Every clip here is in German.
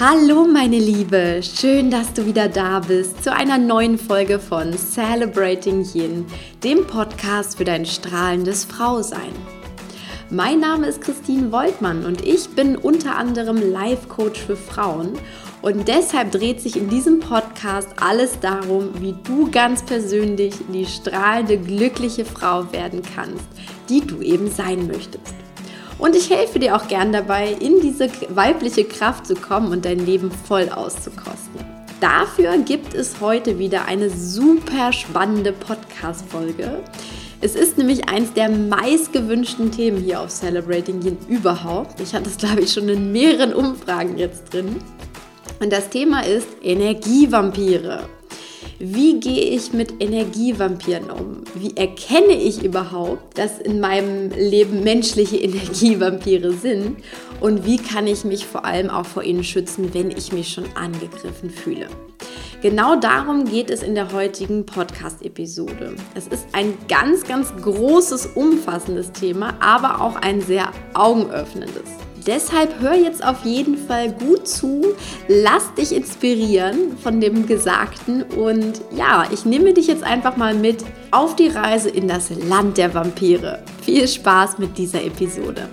Hallo meine Liebe, schön, dass du wieder da bist zu einer neuen Folge von Celebrating Yin, dem Podcast für dein strahlendes Frausein. Mein Name ist Christine Woltmann und ich bin unter anderem Life-Coach für Frauen und deshalb dreht sich in diesem Podcast alles darum, wie du ganz persönlich die strahlende, glückliche Frau werden kannst, die du eben sein möchtest. Und ich helfe dir auch gern dabei, in diese weibliche Kraft zu kommen und dein Leben voll auszukosten. Dafür gibt es heute wieder eine super spannende Podcast-Folge. Es ist nämlich eins der meistgewünschten Themen hier auf Celebrating Yin überhaupt. Ich hatte es, glaube ich, schon in mehreren Umfragen jetzt drin. Und das Thema ist Energievampire. Wie gehe ich mit Energievampiren um? Wie erkenne ich überhaupt, dass in meinem Leben menschliche Energievampire sind? Und wie kann ich mich vor allem auch vor ihnen schützen, wenn ich mich schon angegriffen fühle? Genau darum geht es in der heutigen Podcast-Episode. Es ist ein ganz, ganz großes, umfassendes Thema, aber auch ein sehr augenöffnendes. Deshalb hör jetzt auf jeden Fall gut zu, lass dich inspirieren von dem Gesagten und ja, ich nehme dich jetzt einfach mal mit auf die Reise in das Land der Vampire. Viel Spaß mit dieser Episode.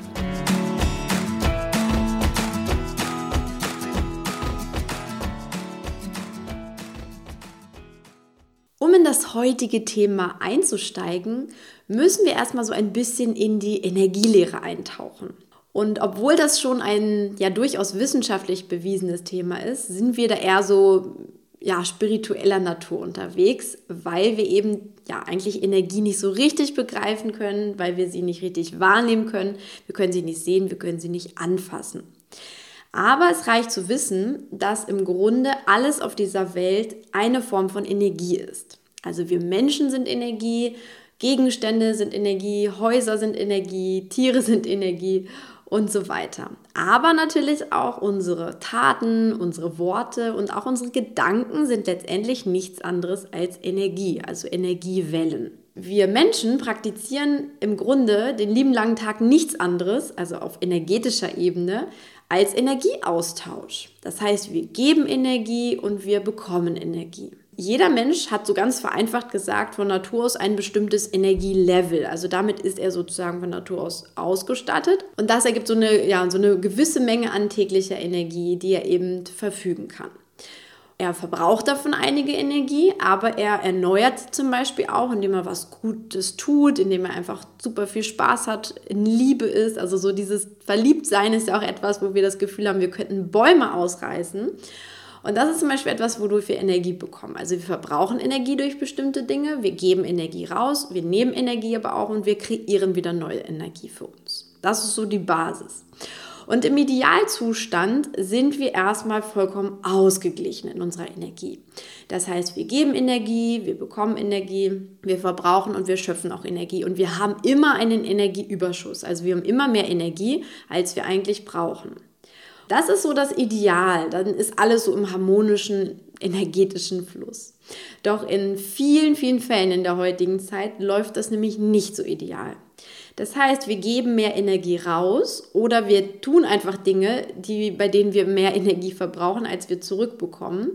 Um in das heutige Thema einzusteigen, müssen wir erstmal so ein bisschen in die Energielehre eintauchen. Und obwohl das schon ein ja durchaus wissenschaftlich bewiesenes Thema ist, sind wir da eher so spiritueller Natur unterwegs, weil wir eben eigentlich Energie nicht so richtig begreifen können, weil wir sie nicht richtig wahrnehmen können. Wir können sie nicht sehen, wir können sie nicht anfassen. Aber es reicht zu wissen, dass im Grunde alles auf dieser Welt eine Form von Energie ist. Also wir Menschen sind Energie, Gegenstände sind Energie, Häuser sind Energie, Tiere sind Energie und so weiter. Aber natürlich auch unsere Taten, unsere Worte und auch unsere Gedanken sind letztendlich nichts anderes als Energie, also Energiewellen. Wir Menschen praktizieren im Grunde den lieben langen Tag nichts anderes, also auf energetischer Ebene, als Energieaustausch. Das heißt, wir geben Energie und wir bekommen Energie. Jeder Mensch hat so ganz vereinfacht gesagt von Natur aus ein bestimmtes Energielevel. Also damit ist er sozusagen von Natur aus ausgestattet. Und das ergibt so eine gewisse Menge an täglicher Energie, die er eben verfügen kann. Er verbraucht davon einige Energie, aber er erneuert sie zum Beispiel auch, indem er was Gutes tut, indem er einfach super viel Spaß hat, in Liebe ist. Also so dieses Verliebtsein ist ja auch etwas, wo wir das Gefühl haben, wir könnten Bäume ausreißen. Und das ist zum Beispiel etwas, wodurch wir Energie bekommen. Also wir verbrauchen Energie durch bestimmte Dinge, wir geben Energie raus, wir nehmen Energie aber auch und wir kreieren wieder neue Energie für uns. Das ist so die Basis. Und im Idealzustand sind wir erstmal vollkommen ausgeglichen in unserer Energie. Das heißt, wir geben Energie, wir bekommen Energie, wir verbrauchen und wir schöpfen auch Energie. Und wir haben immer einen Energieüberschuss. Also wir haben immer mehr Energie, als wir eigentlich brauchen. Das ist so das Ideal, dann ist alles so im harmonischen, energetischen Fluss. Doch in vielen, vielen Fällen in der heutigen Zeit läuft das nämlich nicht so ideal. Das heißt, wir geben mehr Energie raus oder wir tun einfach Dinge, bei denen wir mehr Energie verbrauchen, als wir zurückbekommen.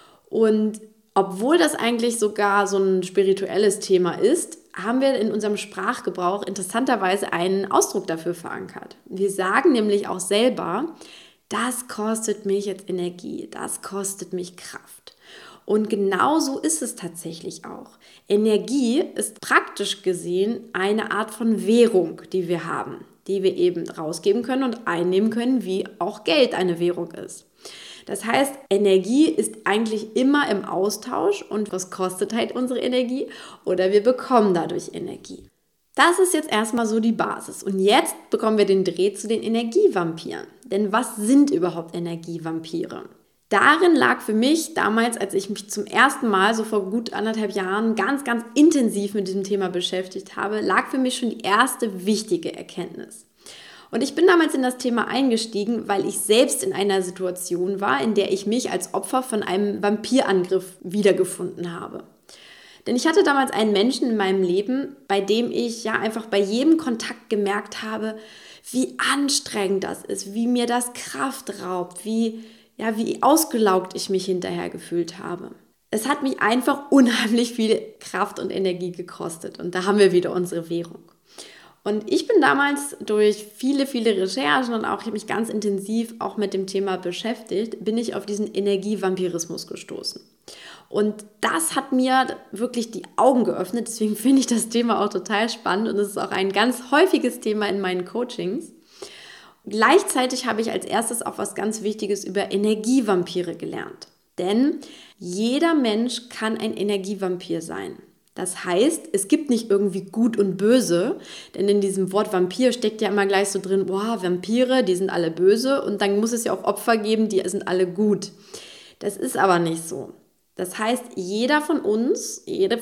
Und obwohl das eigentlich sogar so ein spirituelles Thema ist, haben wir in unserem Sprachgebrauch interessanterweise einen Ausdruck dafür verankert. Wir sagen nämlich auch selber, das kostet mich jetzt Energie, das kostet mich Kraft. Und genau so ist es tatsächlich auch. Energie ist praktisch gesehen eine Art von Währung, die wir haben, die wir eben rausgeben können und einnehmen können, wie auch Geld eine Währung ist. Das heißt, Energie ist eigentlich immer im Austausch und was kostet halt unsere Energie? Oder wir bekommen dadurch Energie. Das ist jetzt erstmal so die Basis. Und jetzt bekommen wir den Dreh zu den Energievampiren. Denn was sind überhaupt Energievampire? Darin lag für mich damals, als ich mich zum ersten Mal so vor gut 1,5 Jahren ganz, ganz intensiv mit diesem Thema beschäftigt habe, lag für mich schon die erste wichtige Erkenntnis. Und ich bin damals in das Thema eingestiegen, weil ich selbst in einer Situation war, in der ich mich als Opfer von einem Vampirangriff wiedergefunden habe. Denn ich hatte damals einen Menschen in meinem Leben, bei dem ich einfach bei jedem Kontakt gemerkt habe, wie anstrengend das ist, wie mir das Kraft raubt, wie wie ausgelaugt ich mich hinterher gefühlt habe. Es hat mich einfach unheimlich viel Kraft und Energie gekostet. Und da haben wir wieder unsere Währung. Und ich bin damals durch viele Recherchen und auch, ich habe mich ganz intensiv auch mit dem Thema beschäftigt, bin ich auf diesen Energievampirismus gestoßen. Und das hat mir wirklich die Augen geöffnet. Deswegen finde ich das Thema auch total spannend. Und es ist auch ein ganz häufiges Thema in meinen Coachings. Gleichzeitig habe ich als erstes auch was ganz Wichtiges über Energievampire gelernt. Denn jeder Mensch kann ein Energievampir sein. Das heißt, es gibt nicht irgendwie gut und böse, denn in diesem Wort Vampir steckt ja immer gleich so drin, boah, Vampire, die sind alle böse und dann muss es ja auch Opfer geben, die sind alle gut. Das ist aber nicht so. Das heißt, jede von uns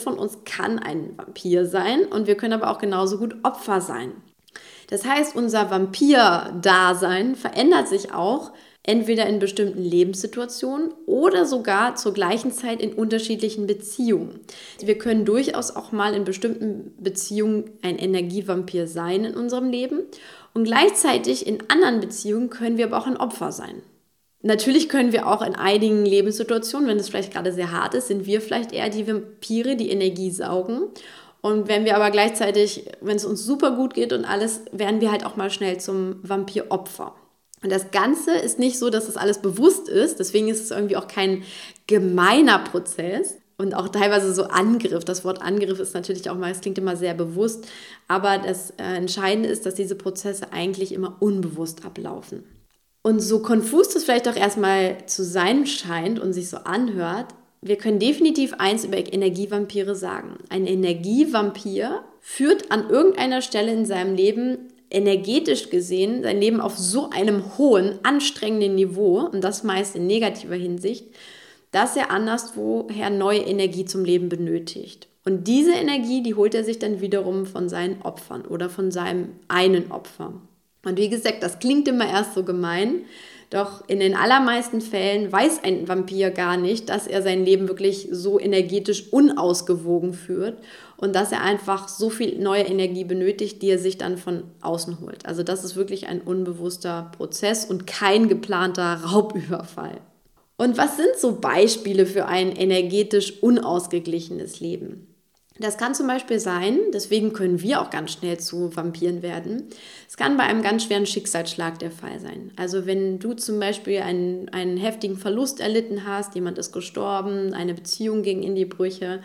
kann ein Vampir sein und wir können aber auch genauso gut Opfer sein. Das heißt, unser Vampir-Dasein verändert sich auch entweder in bestimmten Lebenssituationen oder sogar zur gleichen Zeit in unterschiedlichen Beziehungen. Wir können durchaus auch mal in bestimmten Beziehungen ein Energievampir sein in unserem Leben und gleichzeitig in anderen Beziehungen können wir aber auch ein Opfer sein. Natürlich können wir auch in einigen Lebenssituationen, wenn es vielleicht gerade sehr hart ist, sind wir vielleicht eher die Vampire, die Energie saugen. Und wenn wir aber gleichzeitig, wenn es uns super gut geht und alles, werden wir halt auch mal schnell zum Vampiropfer. Und das Ganze ist nicht so, dass das alles bewusst ist, deswegen ist es irgendwie auch kein gemeiner Prozess und auch teilweise so Angriff. Das Wort Angriff ist natürlich auch mal, es klingt immer sehr bewusst, aber das Entscheidende ist, dass diese Prozesse eigentlich immer unbewusst ablaufen. Und so konfus das vielleicht auch erstmal zu sein scheint und sich so anhört, wir können definitiv eins über Energievampire sagen. Ein Energievampir führt an irgendeiner Stelle in seinem Leben energetisch gesehen sein Leben auf so einem hohen, anstrengenden Niveau, und das meist in negativer Hinsicht, dass er anderswoher neue Energie zum Leben benötigt. Und diese Energie, die holt er sich dann wiederum von seinen Opfern oder von seinem einen Opfer. Und wie gesagt, das klingt immer erst so gemein, doch in den allermeisten Fällen weiß ein Vampir gar nicht, dass er sein Leben wirklich so energetisch unausgewogen führt und dass er einfach so viel neue Energie benötigt, die er sich dann von außen holt. Also das ist wirklich ein unbewusster Prozess und kein geplanter Raubüberfall. Und was sind so Beispiele für ein energetisch unausgeglichenes Leben? Das kann zum Beispiel sein, deswegen können wir auch ganz schnell zu Vampiren werden. Es kann bei einem ganz schweren Schicksalsschlag der Fall sein. Also wenn du zum Beispiel einen heftigen Verlust erlitten hast, jemand ist gestorben, eine Beziehung ging in die Brüche,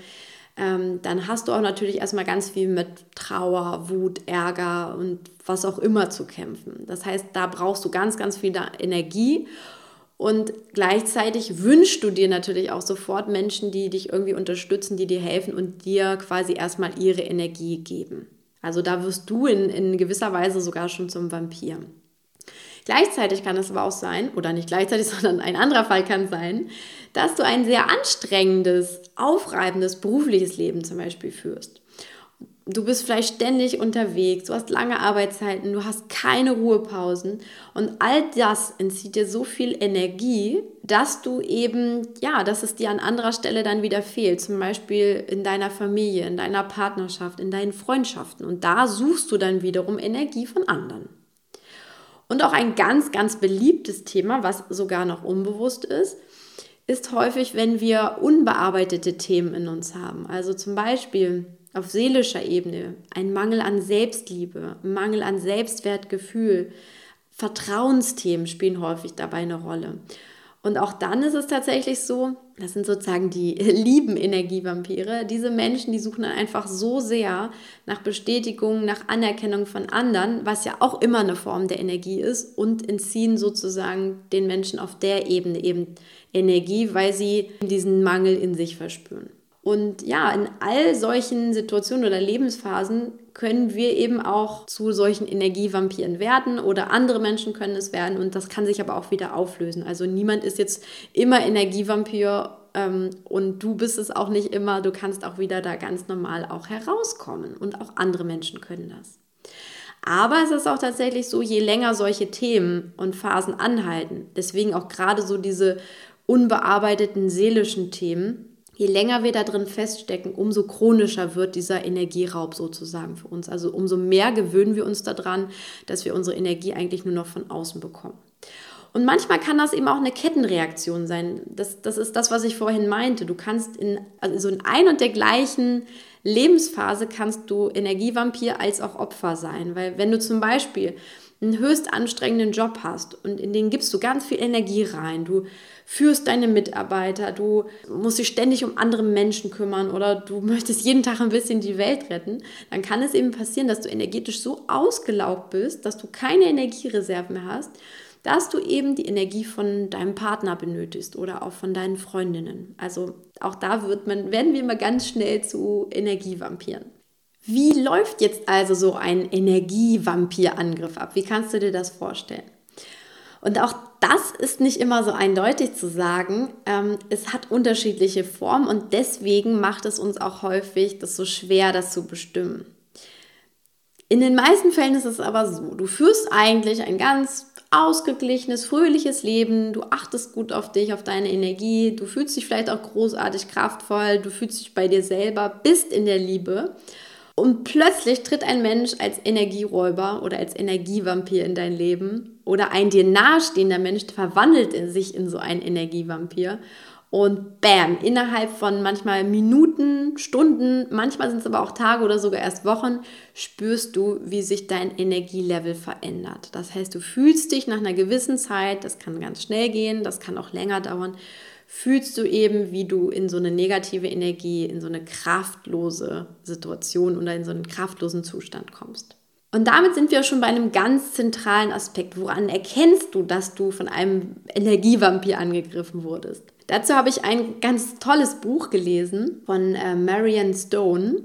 dann hast du auch natürlich erstmal ganz viel mit Trauer, Wut, Ärger und was auch immer zu kämpfen. Das heißt, da brauchst du ganz viel Energie. Und gleichzeitig wünschst du dir natürlich auch sofort Menschen, die dich irgendwie unterstützen, die dir helfen und dir quasi erstmal ihre Energie geben. Also da wirst du in gewisser Weise sogar schon zum Vampir. Gleichzeitig kann es aber auch sein, oder nicht gleichzeitig, sondern ein anderer Fall kann sein, dass du ein sehr anstrengendes, aufreibendes berufliches Leben zum Beispiel führst. Du bist vielleicht ständig unterwegs, du hast lange Arbeitszeiten, du hast keine Ruhepausen und all das entzieht dir so viel Energie, dass du eben, dass es dir an anderer Stelle dann wieder fehlt, zum Beispiel in deiner Familie, in deiner Partnerschaft, in deinen Freundschaften und da suchst du dann wiederum Energie von anderen. Und auch ein ganz beliebtes Thema, was sogar noch unbewusst ist häufig, wenn wir unbearbeitete Themen in uns haben, also zum Beispiel auf seelischer Ebene, ein Mangel an Selbstliebe, Mangel an Selbstwertgefühl, Vertrauensthemen spielen häufig dabei eine Rolle. Und auch dann ist es tatsächlich so, das sind sozusagen die lieben Energievampire, diese Menschen, die suchen dann einfach so sehr nach Bestätigung, nach Anerkennung von anderen, was ja auch immer eine Form der Energie ist und entziehen sozusagen den Menschen auf der Ebene eben Energie, weil sie diesen Mangel in sich verspüren. Und ja, in all solchen Situationen oder Lebensphasen können wir eben auch zu solchen Energievampiren werden oder andere Menschen können es werden und das kann sich aber auch wieder auflösen. Also niemand ist jetzt immer Energievampir und du bist es auch nicht immer. Du kannst auch wieder da ganz normal auch herauskommen und auch andere Menschen können das. Aber es ist auch tatsächlich so, je länger solche Themen und Phasen anhalten, deswegen auch gerade so diese unbearbeiteten seelischen Themen, je länger wir da drin feststecken, umso chronischer wird dieser Energieraub sozusagen für uns. Also umso mehr gewöhnen wir uns daran, dass wir unsere Energie eigentlich nur noch von außen bekommen. Und manchmal kann das eben auch eine Kettenreaktion sein. Das ist das, was ich vorhin meinte. Du kannst in ein und der gleichen Lebensphase kannst du Energievampir als auch Opfer sein. Weil wenn du zum Beispiel einen höchst anstrengenden Job hast und in den gibst du ganz viel Energie rein, du führst deine Mitarbeiter, du musst dich ständig um andere Menschen kümmern oder du möchtest jeden Tag ein bisschen die Welt retten, dann kann es eben passieren, dass du energetisch so ausgelaugt bist, dass du keine Energiereserven mehr hast, dass du eben die Energie von deinem Partner benötigst oder auch von deinen Freundinnen. Also auch da werden wir immer ganz schnell zu Energievampiren. Wie läuft jetzt also so ein Energievampirangriff ab? Wie kannst du dir das vorstellen? Und auch das ist nicht immer so eindeutig zu sagen. Es hat unterschiedliche Formen und deswegen macht es uns auch häufig das so schwer, das zu bestimmen. In den meisten Fällen ist es aber so, du führst eigentlich ein ganz ausgeglichenes, fröhliches Leben, du achtest gut auf dich, auf deine Energie, du fühlst dich vielleicht auch großartig kraftvoll, du fühlst dich bei dir selber, bist in der Liebe. Und plötzlich tritt ein Mensch als Energieräuber oder als Energievampir in dein Leben oder ein dir nahestehender Mensch verwandelt sich in so einen Energievampir und bam, innerhalb von manchmal Minuten, Stunden, manchmal sind es aber auch Tage oder sogar erst Wochen, spürst du, wie sich dein Energielevel verändert. Das heißt, du fühlst dich nach einer gewissen Zeit, das kann ganz schnell gehen, das kann auch länger dauern, fühlst du eben, wie du in so eine negative Energie, in so eine kraftlose Situation oder in so einen kraftlosen Zustand kommst. Und damit sind wir schon bei einem ganz zentralen Aspekt. Woran erkennst du, dass du von einem Energievampir angegriffen wurdest? Dazu habe ich ein ganz tolles Buch gelesen von Marianne Stone.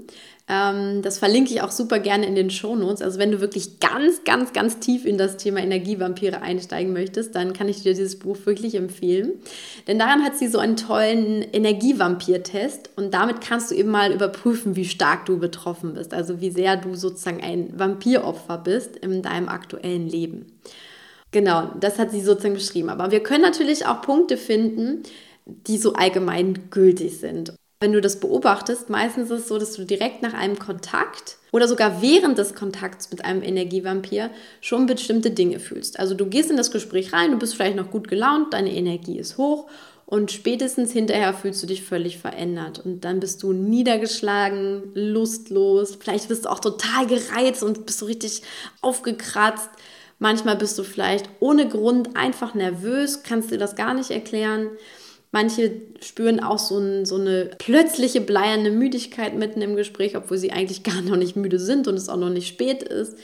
Das verlinke ich auch super gerne in den Shownotes. Also wenn du wirklich ganz, ganz, ganz tief in das Thema Energievampire einsteigen möchtest, dann kann ich dir dieses Buch wirklich empfehlen. Denn daran hat sie so einen tollen Energievampir-Test und damit kannst du eben mal überprüfen, wie stark du betroffen bist. Also wie sehr du sozusagen ein Vampiropfer bist in deinem aktuellen Leben. Genau, das hat sie sozusagen beschrieben. Aber wir können natürlich auch Punkte finden, die so allgemein gültig sind. Wenn du das beobachtest, meistens ist es so, dass du direkt nach einem Kontakt oder sogar während des Kontakts mit einem Energievampir schon bestimmte Dinge fühlst. Also du gehst in das Gespräch rein, du bist vielleicht noch gut gelaunt, deine Energie ist hoch und spätestens hinterher fühlst du dich völlig verändert. Und dann bist du niedergeschlagen, lustlos, vielleicht bist du auch total gereizt und bist so richtig aufgekratzt. Manchmal bist du vielleicht ohne Grund einfach nervös, kannst dir das gar nicht erklären. Manche spüren auch so eine plötzliche bleierne Müdigkeit mitten im Gespräch, obwohl sie eigentlich gar noch nicht müde sind und es auch noch nicht spät ist.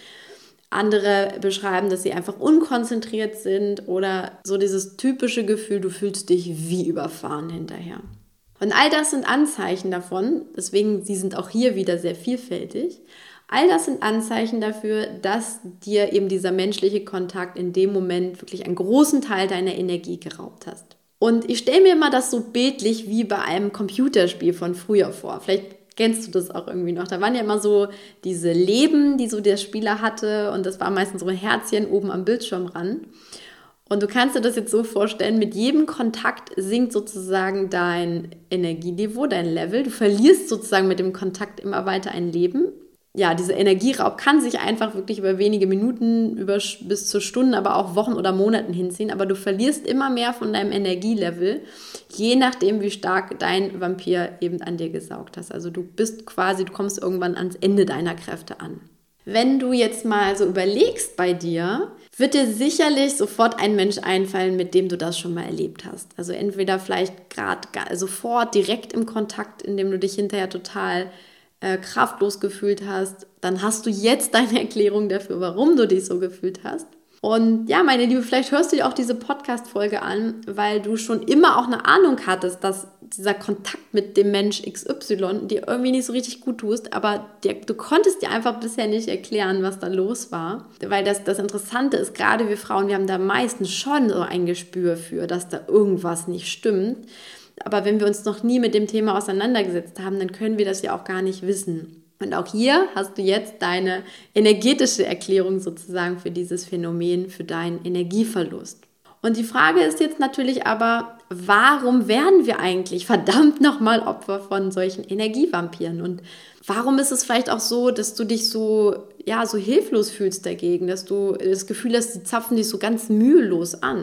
Andere beschreiben, dass sie einfach unkonzentriert sind oder so dieses typische Gefühl, du fühlst dich wie überfahren hinterher. Und all das sind Anzeichen davon, deswegen sie sind auch hier wieder sehr vielfältig. All das sind Anzeichen dafür, dass dir eben dieser menschliche Kontakt in dem Moment wirklich einen großen Teil deiner Energie geraubt hast. Und ich stelle mir immer das so bildlich wie bei einem Computerspiel von früher vor. Vielleicht kennst du das auch irgendwie noch. Da waren ja immer so diese Leben, die so der Spieler hatte. Und das war meistens so ein Herzchen oben am Bildschirm ran. Und du kannst dir das jetzt so vorstellen, mit jedem Kontakt sinkt sozusagen dein Energieniveau, dein Level. Du verlierst sozusagen mit dem Kontakt immer weiter ein Leben. Ja, dieser Energieraub kann sich einfach wirklich über wenige Minuten, bis zu Stunden, aber auch Wochen oder Monaten hinziehen. Aber du verlierst immer mehr von deinem Energielevel, je nachdem, wie stark dein Vampir eben an dir gesaugt hast. Also du kommst irgendwann ans Ende deiner Kräfte an. Wenn du jetzt mal so überlegst bei dir, wird dir sicherlich sofort ein Mensch einfallen, mit dem du das schon mal erlebt hast. Also entweder vielleicht gerade sofort direkt im Kontakt, in dem du dich hinterher total kraftlos gefühlt hast, dann hast du jetzt deine Erklärung dafür, warum du dich so gefühlt hast. Und ja, meine Liebe, vielleicht hörst du dir auch diese Podcast-Folge an, weil du schon immer auch eine Ahnung hattest, dass dieser Kontakt mit dem Mensch XY dir irgendwie nicht so richtig gut tust, aber du konntest dir einfach bisher nicht erklären, was da los war. Weil das Interessante ist, gerade wir Frauen, wir haben da meistens schon so ein Gespür für, dass da irgendwas nicht stimmt. Aber wenn wir uns noch nie mit dem Thema auseinandergesetzt haben, dann können wir das ja auch gar nicht wissen. Und auch hier hast du jetzt deine energetische Erklärung sozusagen für dieses Phänomen, für deinen Energieverlust. Und die Frage ist jetzt natürlich aber, warum werden wir eigentlich verdammt nochmal Opfer von solchen Energievampiren? Und warum ist es vielleicht auch so, dass du dich so hilflos fühlst dagegen, dass du das Gefühl hast, die zapfen dich so ganz mühelos an?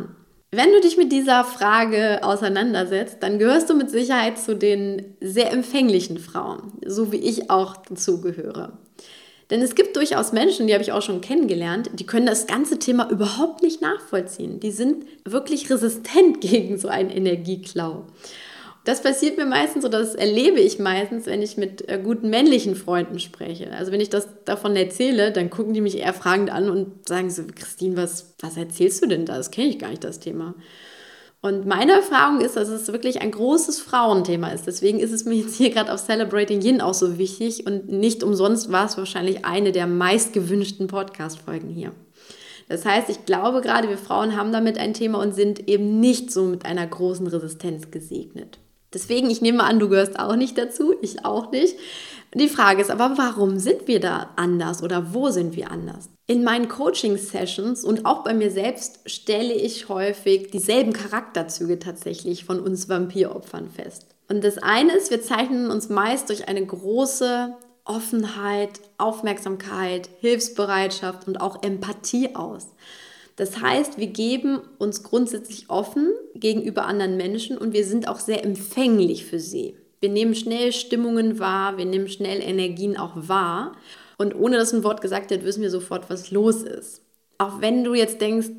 Wenn du dich mit dieser Frage auseinandersetzt, dann gehörst du mit Sicherheit zu den sehr empfänglichen Frauen, so wie ich auch dazugehöre. Denn es gibt durchaus Menschen, die habe ich auch schon kennengelernt, die können das ganze Thema überhaupt nicht nachvollziehen. Die sind wirklich resistent gegen so einen Energieklau. Das passiert mir meistens oder das erlebe ich meistens, wenn ich mit guten männlichen Freunden spreche. Also wenn ich das davon erzähle, dann gucken die mich eher fragend an und sagen so, Christine, was erzählst du denn da? Das kenne ich gar nicht, das Thema. Und meine Erfahrung ist, dass es wirklich ein großes Frauenthema ist. Deswegen ist es mir jetzt hier gerade auf Celebrating Yin auch so wichtig und nicht umsonst war es wahrscheinlich eine der meistgewünschten Podcast-Folgen hier. Das heißt, ich glaube, gerade wir Frauen haben damit ein Thema und sind eben nicht so mit einer großen Resistenz gesegnet. Deswegen, ich nehme an, du gehörst auch nicht dazu, ich auch nicht. Die Frage ist aber, warum sind wir da anders oder wo sind wir anders? In meinen Coaching-Sessions und auch bei mir selbst stelle ich häufig dieselben Charakterzüge tatsächlich von uns Vampiropfern fest. Und das eine ist, wir zeichnen uns meist durch eine große Offenheit, Aufmerksamkeit, Hilfsbereitschaft und auch Empathie aus. Das heißt, wir geben uns grundsätzlich offen gegenüber anderen Menschen und wir sind auch sehr empfänglich für sie. Wir nehmen schnell Stimmungen wahr, wir nehmen schnell Energien auch wahr. Und ohne dass ein Wort gesagt wird, wissen wir sofort, was los ist. Auch wenn du jetzt denkst,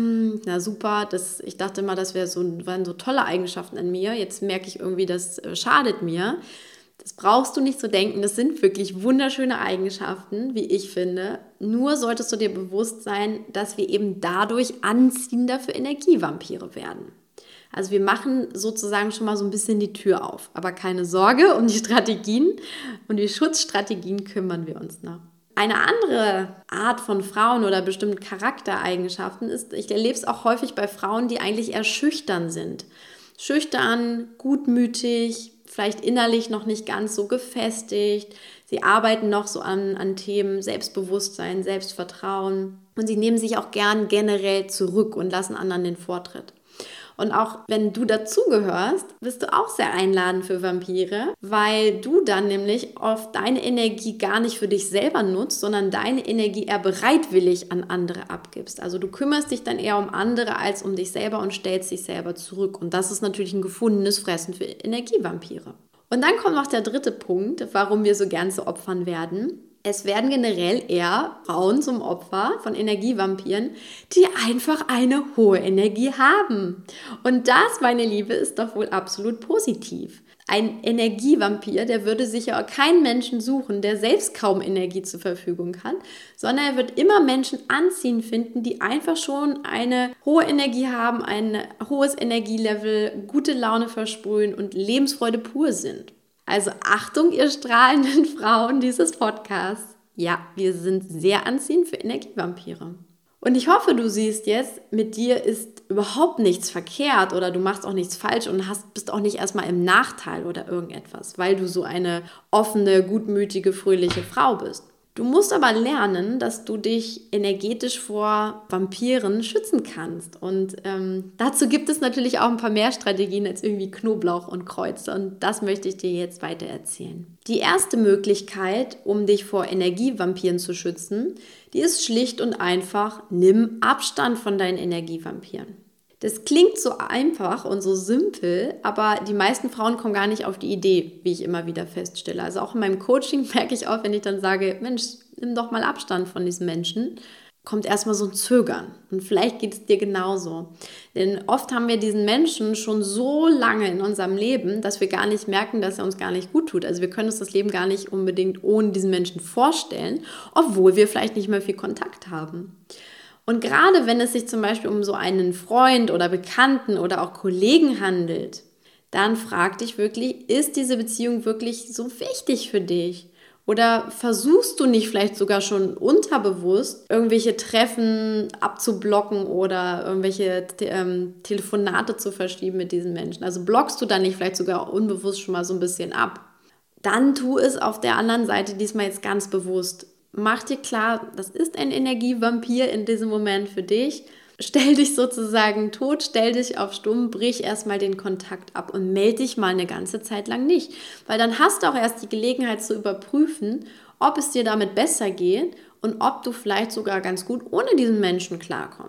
na super, ich dachte immer, das waren so tolle Eigenschaften an mir. Jetzt merke ich irgendwie, das schadet mir. Das brauchst du nicht so denken. Das sind wirklich wunderschöne Eigenschaften, wie ich finde. Nur solltest du dir bewusst sein, dass wir eben dadurch anziehender für Energievampire werden. Also wir machen sozusagen schon mal so ein bisschen die Tür auf. Aber keine Sorge, um die Strategien und die Schutzstrategien kümmern wir uns noch. Eine andere Art von Frauen oder bestimmten Charaktereigenschaften ist, ich erlebe es auch häufig bei Frauen, die eigentlich eher schüchtern sind. Schüchtern, gutmütig, vielleicht innerlich noch nicht ganz so gefestigt. Sie arbeiten noch so an Themen Selbstbewusstsein, Selbstvertrauen. Und sie nehmen sich auch gern generell zurück und lassen anderen den Vortritt. Und auch wenn du dazugehörst, bist du auch sehr einladend für Vampire, weil du dann nämlich oft deine Energie gar nicht für dich selber nutzt, sondern deine Energie eher bereitwillig an andere abgibst. Also du kümmerst dich dann eher um andere als um dich selber und stellst dich selber zurück. Und das ist natürlich ein gefundenes Fressen für Energievampire. Und dann kommt noch der dritte Punkt, warum wir so gern zu Opfern werden. Es werden generell eher Frauen zum Opfer von Energievampiren, die einfach eine hohe Energie haben. Und das, meine Liebe, ist doch wohl absolut positiv. Ein Energievampir, der würde sich ja keinen Menschen suchen, der selbst kaum Energie zur Verfügung hat, sondern er wird immer Menschen anziehen finden, die einfach schon eine hohe Energie haben, ein hohes Energielevel, gute Laune versprühen und Lebensfreude pur sind. Also Achtung, ihr strahlenden Frauen dieses Podcasts. Ja, wir sind sehr anziehend für Energievampire. Und ich hoffe, du siehst jetzt, mit dir ist überhaupt nichts verkehrt oder du machst auch nichts falsch und bist auch nicht erstmal im Nachteil oder irgendetwas, weil du so eine offene, gutmütige, fröhliche Frau bist. Du musst aber lernen, dass du dich energetisch vor Vampiren schützen kannst. Und dazu gibt es natürlich auch ein paar mehr Strategien als irgendwie Knoblauch und Kreuze. Und das möchte ich dir jetzt weiter erzählen. Die erste Möglichkeit, um dich vor Energievampiren zu schützen, die ist schlicht und einfach: Nimm Abstand von deinen Energievampiren. Das klingt so einfach und so simpel, aber die meisten Frauen kommen gar nicht auf die Idee, wie ich immer wieder feststelle. Also auch in meinem Coaching merke ich auch, wenn ich dann sage, Mensch, nimm doch mal Abstand von diesen Menschen, kommt erstmal so ein Zögern. Und vielleicht geht es dir genauso. Denn oft haben wir diesen Menschen schon so lange in unserem Leben, dass wir gar nicht merken, dass er uns gar nicht gut tut. Also wir können uns das Leben gar nicht unbedingt ohne diesen Menschen vorstellen, obwohl wir vielleicht nicht mehr viel Kontakt haben. Und gerade wenn es sich zum Beispiel um so einen Freund oder Bekannten oder auch Kollegen handelt, dann frag dich wirklich, ist diese Beziehung wirklich so wichtig für dich? Oder versuchst du nicht vielleicht sogar schon unterbewusst, irgendwelche Treffen abzublocken oder irgendwelche Telefonate zu verschieben mit diesen Menschen? Also blockst du dann nicht vielleicht sogar unbewusst schon mal so ein bisschen ab? Dann tu es auf der anderen Seite diesmal jetzt ganz bewusst. Mach dir klar, das ist ein Energievampir in diesem Moment für dich. Stell dich sozusagen tot, stell dich auf stumm, brich erstmal den Kontakt ab und melde dich mal eine ganze Zeit lang nicht. Weil dann hast du auch erst die Gelegenheit zu überprüfen, ob es dir damit besser geht und ob du vielleicht sogar ganz gut ohne diesen Menschen klarkommst.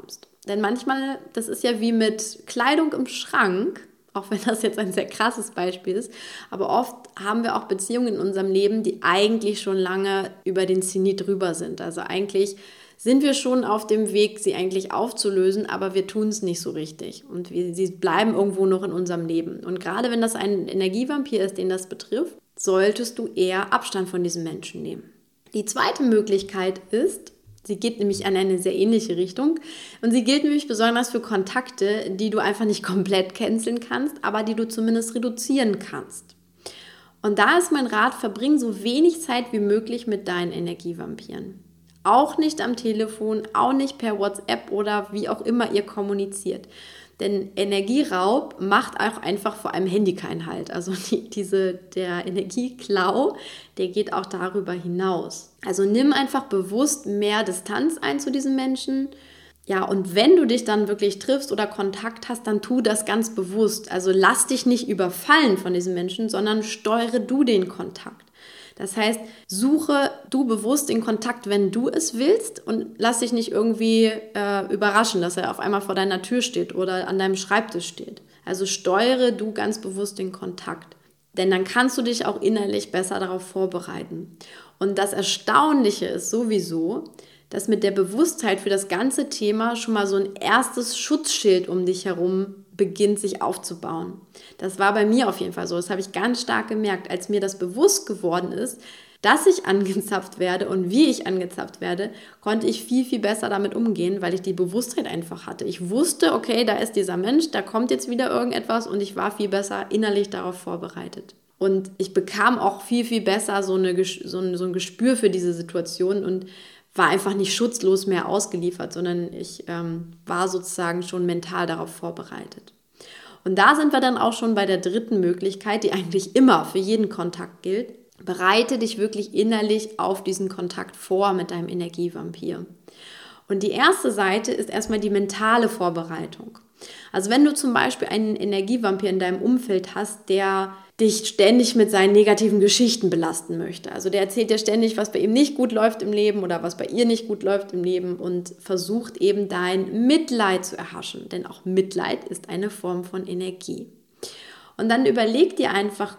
Denn manchmal, das ist ja wie mit Kleidung im Schrank, auch wenn das jetzt ein sehr krasses Beispiel ist, aber oft haben wir auch Beziehungen in unserem Leben, die eigentlich schon lange über den Zenit drüber sind. Also eigentlich sind wir schon auf dem Weg, sie eigentlich aufzulösen, aber wir tun es nicht so richtig. Und sie bleiben irgendwo noch in unserem Leben. Und gerade wenn das ein Energievampir ist, den das betrifft, solltest du eher Abstand von diesem Menschen nehmen. Die zweite Möglichkeit ist, sie geht nämlich in eine sehr ähnliche Richtung und sie gilt nämlich besonders für Kontakte, die du einfach nicht komplett canceln kannst, aber die du zumindest reduzieren kannst. Und da ist mein Rat, verbring so wenig Zeit wie möglich mit deinen Energievampiren. Auch nicht am Telefon, auch nicht per WhatsApp oder wie auch immer ihr kommuniziert. Denn Energieraub macht auch einfach vor allem Handy keinen Halt. Also der Energieklau, der geht auch darüber hinaus. Also nimm einfach bewusst mehr Distanz ein zu diesen Menschen. Ja, und wenn du dich dann wirklich triffst oder Kontakt hast, dann tu das ganz bewusst. Also lass dich nicht überfallen von diesen Menschen, sondern steuere du den Kontakt. Das heißt, suche du bewusst den Kontakt, wenn du es willst und lass dich nicht irgendwie überraschen, dass er auf einmal vor deiner Tür steht oder an deinem Schreibtisch steht. Also steuere du ganz bewusst den Kontakt, denn dann kannst du dich auch innerlich besser darauf vorbereiten. Und das Erstaunliche ist sowieso, dass mit der Bewusstheit für das ganze Thema schon mal so ein erstes Schutzschild um dich herum beginnt sich aufzubauen. Das war bei mir auf jeden Fall so. Das habe ich ganz stark gemerkt, als mir das bewusst geworden ist, dass ich angezapft werde und wie ich angezapft werde, konnte ich viel, viel besser damit umgehen, weil ich die Bewusstheit einfach hatte. Ich wusste, okay, da ist dieser Mensch, da kommt jetzt wieder irgendetwas und ich war viel besser innerlich darauf vorbereitet. Und ich bekam auch viel, viel besser so ein Gespür für diese Situation und war einfach nicht schutzlos mehr ausgeliefert, sondern ich war sozusagen schon mental darauf vorbereitet. Und da sind wir dann auch schon bei der dritten Möglichkeit, die eigentlich immer für jeden Kontakt gilt. Bereite dich wirklich innerlich auf diesen Kontakt vor mit deinem Energievampir. Und die erste Seite ist erstmal die mentale Vorbereitung. Also wenn du zum Beispiel einen Energievampir in deinem Umfeld hast, der dich ständig mit seinen negativen Geschichten belasten möchte. Also der erzählt dir ständig, was bei ihm nicht gut läuft im Leben oder was bei ihr nicht gut läuft im Leben und versucht eben dein Mitleid zu erhaschen. Denn auch Mitleid ist eine Form von Energie. Und dann überleg dir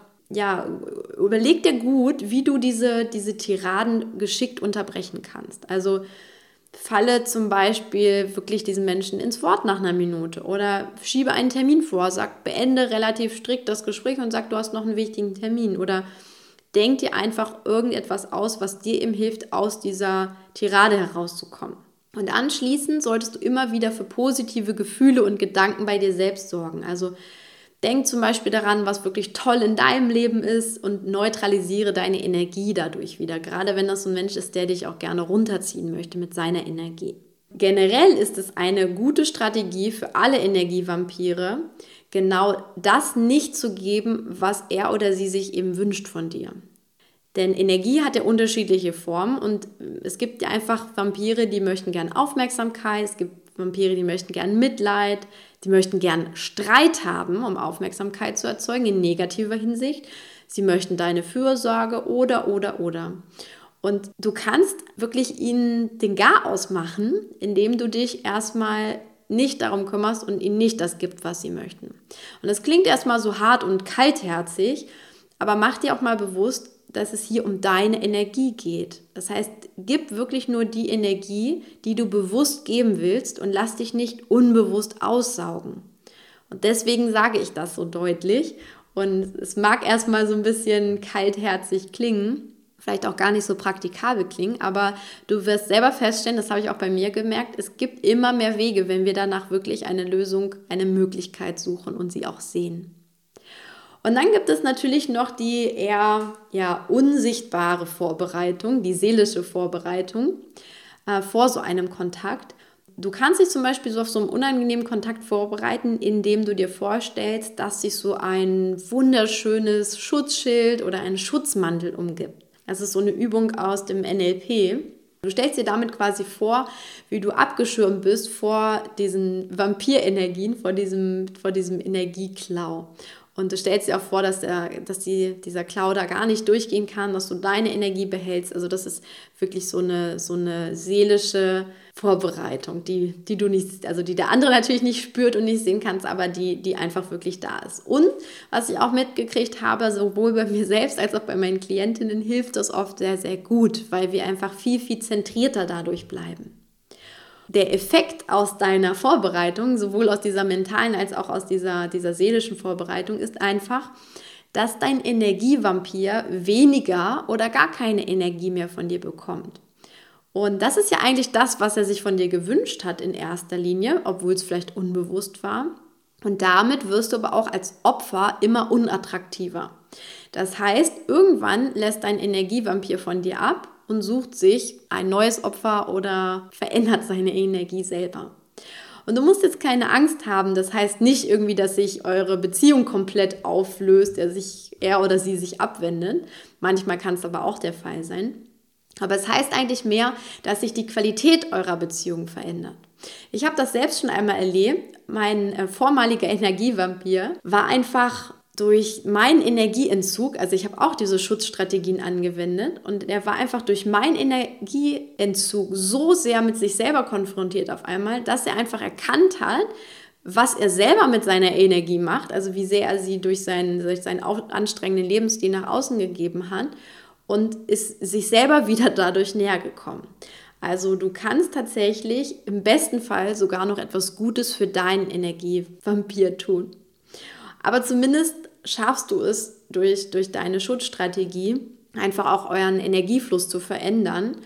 gut, wie du diese Tiraden geschickt unterbrechen kannst. Also falle zum Beispiel wirklich diesen Menschen ins Wort nach einer Minute oder schiebe einen Termin vor, beende relativ strikt das Gespräch und sag, du hast noch einen wichtigen Termin oder denk dir einfach irgendetwas aus, was dir eben hilft, aus dieser Tirade herauszukommen. Und anschließend solltest du immer wieder für positive Gefühle und Gedanken bei dir selbst sorgen. Also denk zum Beispiel daran, was wirklich toll in deinem Leben ist und neutralisiere deine Energie dadurch wieder. Gerade wenn das so ein Mensch ist, der dich auch gerne runterziehen möchte mit seiner Energie. Generell ist es eine gute Strategie für alle Energievampire, genau das nicht zu geben, was er oder sie sich eben wünscht von dir. Denn Energie hat ja unterschiedliche Formen und es gibt ja einfach Vampire, die möchten gern Aufmerksamkeit, es gibt Vampire, die möchten gern Mitleid, die möchten gern Streit haben, um Aufmerksamkeit zu erzeugen, in negativer Hinsicht. Sie möchten deine Fürsorge oder. Und du kannst wirklich ihnen den Garaus machen, indem du dich erstmal nicht darum kümmerst und ihnen nicht das gibst, was sie möchten. Und das klingt erstmal so hart und kaltherzig, aber mach dir auch mal bewusst, dass es hier um deine Energie geht. Das heißt, gib wirklich nur die Energie, die du bewusst geben willst und lass dich nicht unbewusst aussaugen. Und deswegen sage ich das so deutlich und es mag erstmal so ein bisschen kaltherzig klingen, vielleicht auch gar nicht so praktikabel klingen, aber du wirst selber feststellen, das habe ich auch bei mir gemerkt, es gibt immer mehr Wege, wenn wir danach wirklich eine Lösung, eine Möglichkeit suchen und sie auch sehen. Und dann gibt es natürlich noch die eher unsichtbare Vorbereitung, die seelische Vorbereitung vor so einem Kontakt. Du kannst dich zum Beispiel so auf so einen unangenehmen Kontakt vorbereiten, indem du dir vorstellst, dass sich so ein wunderschönes Schutzschild oder ein Schutzmantel umgibt. Das ist so eine Übung aus dem NLP. Du stellst dir damit quasi vor, wie du abgeschirmt bist vor diesen Vampirenergien, vor diesem Energieklau. Und du stellst dir auch vor, dass dieser Cloud da gar nicht durchgehen kann, dass du deine Energie behältst. Also das ist wirklich so eine seelische Vorbereitung, die du nicht, also die der andere natürlich nicht spürt und nicht sehen kannst, aber die einfach wirklich da ist. Und was ich auch mitgekriegt habe, sowohl bei mir selbst als auch bei meinen Klientinnen, hilft das oft sehr, sehr gut, weil wir einfach viel, viel zentrierter dadurch bleiben. Der Effekt aus deiner Vorbereitung, sowohl aus dieser mentalen als auch aus dieser seelischen Vorbereitung, ist einfach, dass dein Energievampir weniger oder gar keine Energie mehr von dir bekommt. Und das ist ja eigentlich das, was er sich von dir gewünscht hat in erster Linie, obwohl es vielleicht unbewusst war. Und damit wirst du aber auch als Opfer immer unattraktiver. Das heißt, irgendwann lässt dein Energievampir von dir ab und sucht sich ein neues Opfer oder verändert seine Energie selber. Und du musst jetzt keine Angst haben, das heißt nicht irgendwie, dass sich eure Beziehung komplett auflöst, er oder sie sich abwendet. Manchmal kann es aber auch der Fall sein. Aber es heißt eigentlich mehr, dass sich die Qualität eurer Beziehung verändert. Ich habe das selbst schon einmal erlebt. Mein vormaliger Energievampir war einfach durch meinen Energieentzug, also ich habe auch diese Schutzstrategien angewendet und er war einfach durch meinen Energieentzug so sehr mit sich selber konfrontiert auf einmal, dass er einfach erkannt hat, was er selber mit seiner Energie macht, also wie sehr er sie durch seinen anstrengenden Lebensstil nach außen gegeben hat und ist sich selber wieder dadurch näher gekommen. Also du kannst tatsächlich im besten Fall sogar noch etwas Gutes für deinen Energievampir tun. Aber zumindest schaffst du es durch deine Schutzstrategie, einfach auch euren Energiefluss zu verändern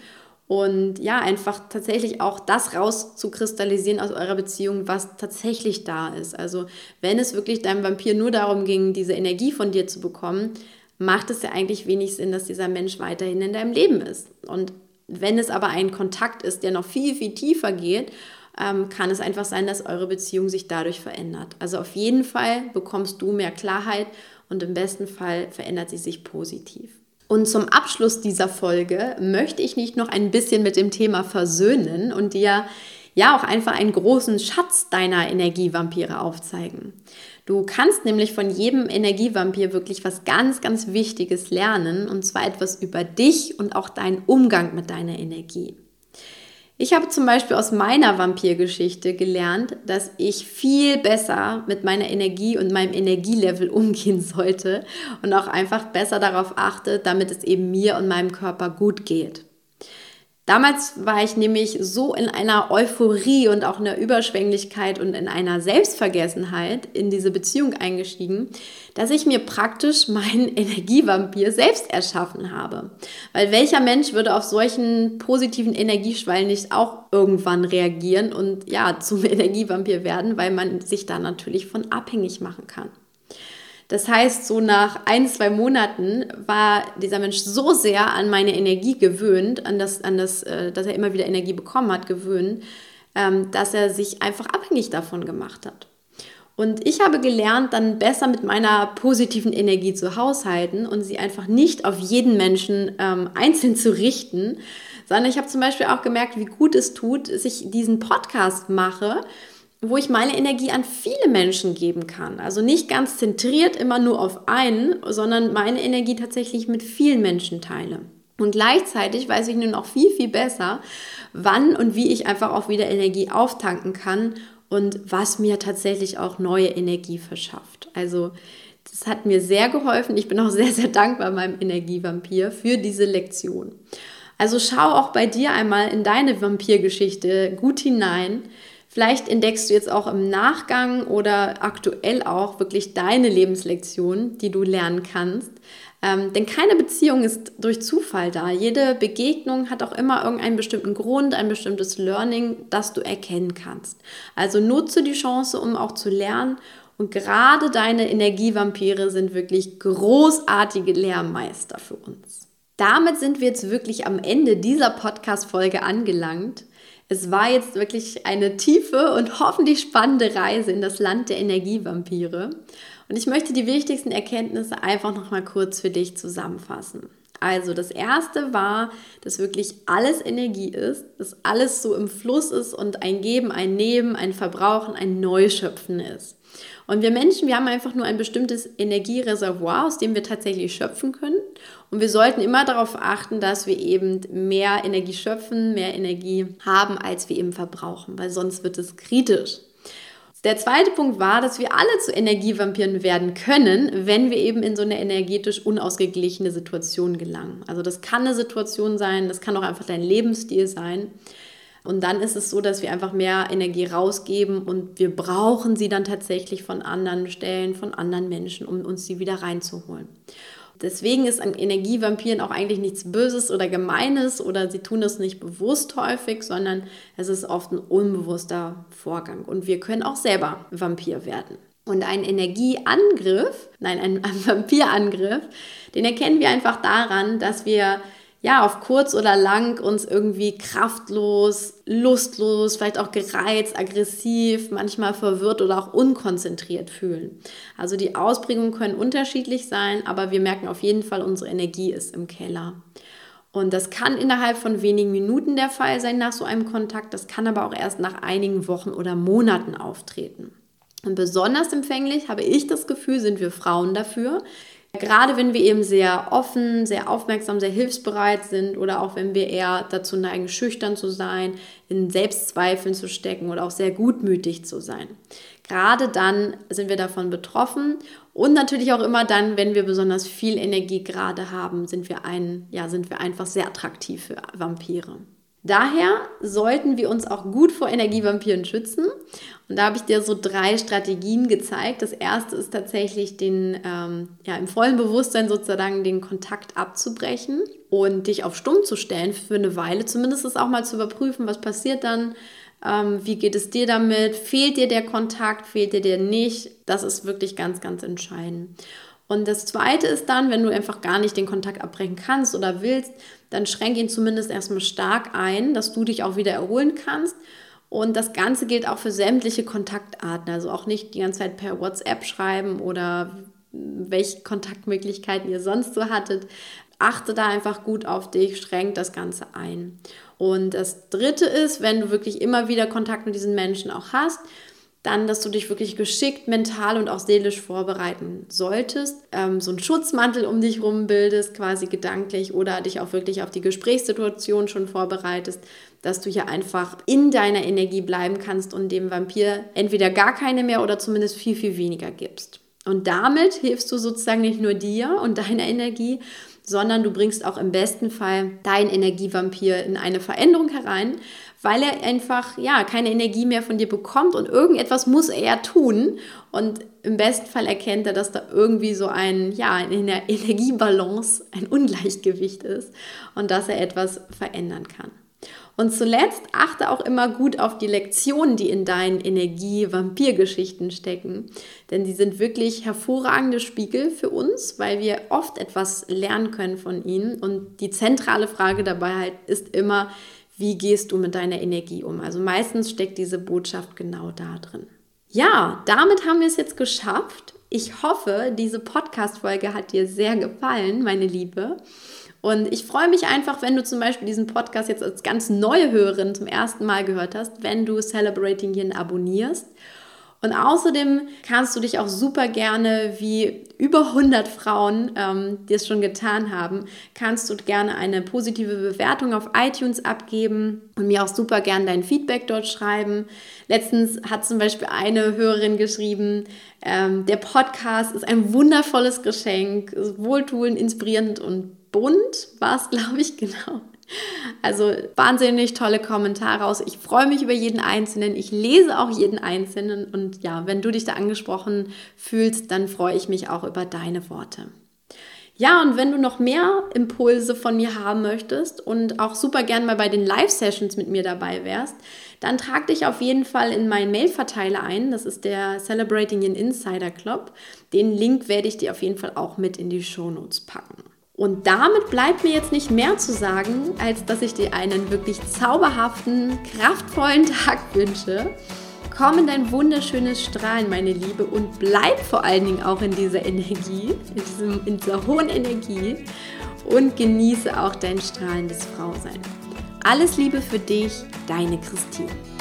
und ja, einfach tatsächlich auch das rauszukristallisieren aus eurer Beziehung, was tatsächlich da ist. Also wenn es wirklich deinem Vampir nur darum ging, diese Energie von dir zu bekommen, macht es ja eigentlich wenig Sinn, dass dieser Mensch weiterhin in deinem Leben ist. Und wenn es aber ein Kontakt ist, der noch viel, viel tiefer geht, kann es einfach sein, dass eure Beziehung sich dadurch verändert. Also auf jeden Fall bekommst du mehr Klarheit und im besten Fall verändert sie sich positiv. Und zum Abschluss dieser Folge möchte ich dich noch ein bisschen mit dem Thema versöhnen und dir ja auch einfach einen großen Schatz deiner Energievampire aufzeigen. Du kannst nämlich von jedem Energievampir wirklich was ganz, ganz Wichtiges lernen, und zwar etwas über dich und auch deinen Umgang mit deiner Energie. Ich habe zum Beispiel aus meiner Vampirgeschichte gelernt, dass ich viel besser mit meiner Energie und meinem Energielevel umgehen sollte und auch einfach besser darauf achte, damit es eben mir und meinem Körper gut geht. Damals war ich nämlich so in einer Euphorie und auch in der Überschwänglichkeit und in einer Selbstvergessenheit in diese Beziehung eingestiegen, dass ich mir praktisch meinen Energievampir selbst erschaffen habe. Weil welcher Mensch würde auf solchen positiven Energieschwall nicht auch irgendwann reagieren und ja, zum Energievampir werden, weil man sich da natürlich von abhängig machen kann. Das heißt, so nach 1-2 Monaten war dieser Mensch so sehr an meine Energie gewöhnt, dass er immer wieder Energie bekommen hat, gewöhnt, dass er sich einfach abhängig davon gemacht hat. Und ich habe gelernt, dann besser mit meiner positiven Energie zu haushalten und sie einfach nicht auf jeden Menschen einzeln zu richten, sondern ich habe zum Beispiel auch gemerkt, wie gut es tut, dass ich diesen Podcast mache, wo ich meine Energie an viele Menschen geben kann. Also nicht ganz zentriert immer nur auf einen, sondern meine Energie tatsächlich mit vielen Menschen teile. Und gleichzeitig weiß ich nun auch viel, viel besser, wann und wie ich einfach auch wieder Energie auftanken kann und was mir tatsächlich auch neue Energie verschafft. Also das hat mir sehr geholfen. Ich bin auch sehr, sehr dankbar meinem Energievampir für diese Lektion. Also schau auch bei dir einmal in deine Vampirgeschichte gut hinein. Vielleicht entdeckst du jetzt auch im Nachgang oder aktuell auch wirklich deine Lebenslektion, die du lernen kannst. Denn keine Beziehung ist durch Zufall da. Jede Begegnung hat auch immer irgendeinen bestimmten Grund, ein bestimmtes Learning, das du erkennen kannst. Also nutze die Chance, um auch zu lernen. Und gerade deine Energievampire sind wirklich großartige Lehrmeister für uns. Damit sind wir jetzt wirklich am Ende dieser Podcast-Folge angelangt. Es war jetzt wirklich eine tiefe und hoffentlich spannende Reise in das Land der Energievampire. Und ich möchte die wichtigsten Erkenntnisse einfach noch mal kurz für dich zusammenfassen. Also das erste war, dass wirklich alles Energie ist, dass alles so im Fluss ist und ein Geben, ein Nehmen, ein Verbrauchen, ein Neuschöpfen ist. Und wir Menschen, wir haben einfach nur ein bestimmtes Energiereservoir, aus dem wir tatsächlich schöpfen können. Und wir sollten immer darauf achten, dass wir eben mehr Energie schöpfen, mehr Energie haben, als wir eben verbrauchen, weil sonst wird es kritisch. Der zweite Punkt war, dass wir alle zu Energievampiren werden können, wenn wir eben in so eine energetisch unausgeglichene Situation gelangen. Also das kann eine Situation sein, das kann auch einfach dein Lebensstil sein. Und dann ist es so, dass wir einfach mehr Energie rausgeben und wir brauchen sie dann tatsächlich von anderen Stellen, von anderen Menschen, um uns sie wieder reinzuholen. Deswegen ist an Energievampiren auch eigentlich nichts Böses oder Gemeines oder sie tun das nicht bewusst häufig, sondern es ist oft ein unbewusster Vorgang. Und wir können auch selber Vampir werden. Und ein Vampirangriff, den erkennen wir einfach daran, dass wir auf kurz oder lang uns irgendwie kraftlos, lustlos, vielleicht auch gereizt, aggressiv, manchmal verwirrt oder auch unkonzentriert fühlen. Also die Ausprägungen können unterschiedlich sein, aber wir merken auf jeden Fall, unsere Energie ist im Keller. Und das kann innerhalb von wenigen Minuten der Fall sein nach so einem Kontakt, das kann aber auch erst nach einigen Wochen oder Monaten auftreten. Und besonders empfänglich, habe ich das Gefühl, sind wir Frauen dafür. Gerade wenn wir eben sehr offen, sehr aufmerksam, sehr hilfsbereit sind oder auch wenn wir eher dazu neigen, schüchtern zu sein, in Selbstzweifeln zu stecken oder auch sehr gutmütig zu sein. Gerade dann sind wir davon betroffen und natürlich auch immer dann, wenn wir besonders viel Energie gerade haben, sind wir einfach sehr attraktiv für Vampire. Daher sollten wir uns auch gut vor Energievampiren schützen. Und da habe ich dir so 3 Strategien gezeigt. Das erste ist tatsächlich im vollen Bewusstsein sozusagen den Kontakt abzubrechen und dich auf stumm zu stellen für eine Weile. Zumindest ist auch mal zu überprüfen, was passiert dann, wie geht es dir damit, fehlt dir der Kontakt, fehlt dir der nicht. Das ist wirklich ganz, ganz entscheidend. Und das Zweite ist dann, wenn du einfach gar nicht den Kontakt abbrechen kannst oder willst, dann schränk ihn zumindest erstmal stark ein, dass du dich auch wieder erholen kannst. Und das Ganze gilt auch für sämtliche Kontaktarten, also auch nicht die ganze Zeit per WhatsApp schreiben oder welche Kontaktmöglichkeiten ihr sonst so hattet. Achte da einfach gut auf dich, schränk das Ganze ein. Und das Dritte ist, wenn du wirklich immer wieder Kontakt mit diesen Menschen auch hast, dann, dass du dich wirklich geschickt, mental und auch seelisch vorbereiten solltest, so einen Schutzmantel um dich rum bildest, quasi gedanklich, oder dich auch wirklich auf die Gesprächssituation schon vorbereitest, dass du hier einfach in deiner Energie bleiben kannst und dem Vampir entweder gar keine mehr oder zumindest viel, viel weniger gibst. Und damit hilfst du sozusagen nicht nur dir und deiner Energie, sondern du bringst auch im besten Fall deinen Energievampir in eine Veränderung herein, weil er einfach keine Energie mehr von dir bekommt und irgendetwas muss er ja tun. Und im besten Fall erkennt er, dass da irgendwie so in der Energiebalance ein Ungleichgewicht ist und dass er etwas verändern kann. Und zuletzt achte auch immer gut auf die Lektionen, die in deinen Energie-Vampir-Geschichten stecken. Denn die sind wirklich hervorragende Spiegel für uns, weil wir oft etwas lernen können von ihnen. Und die zentrale Frage dabei halt ist immer, wie gehst du mit deiner Energie um? Also meistens steckt diese Botschaft genau da drin. Ja, damit haben wir es jetzt geschafft. Ich hoffe, diese Podcast-Folge hat dir sehr gefallen, meine Liebe. Und ich freue mich einfach, wenn du zum Beispiel diesen Podcast jetzt als ganz neue Hörerin zum ersten Mal gehört hast, wenn du Celebrating Yin abonnierst. Und außerdem kannst du dich auch super gerne, wie über 100 Frauen, die es schon getan haben, kannst du gerne eine positive Bewertung auf iTunes abgeben und mir auch super gerne dein Feedback dort schreiben. Letztens hat zum Beispiel eine Hörerin geschrieben, der Podcast ist ein wundervolles Geschenk, wohltuend, inspirierend und bunt war es, glaube ich, genau. Also wahnsinnig tolle Kommentare aus. Ich freue mich über jeden Einzelnen. Ich lese auch jeden Einzelnen. Und ja, wenn du dich da angesprochen fühlst, dann freue ich mich auch über deine Worte. Ja, und wenn du noch mehr Impulse von mir haben möchtest und auch super gern mal bei den Live-Sessions mit mir dabei wärst, dann trag dich auf jeden Fall in meinen Mail-Verteiler ein. Das ist der Celebrating Yin Insider Club. Den Link werde ich dir auf jeden Fall auch mit in die Shownotes packen. Und damit bleibt mir jetzt nicht mehr zu sagen, als dass ich dir einen wirklich zauberhaften, kraftvollen Tag wünsche. Komm in dein wunderschönes Strahlen, meine Liebe, und bleib vor allen Dingen auch in dieser Energie, in dieser hohen Energie. und genieße auch dein strahlendes Frausein. Alles Liebe für dich, deine Christine.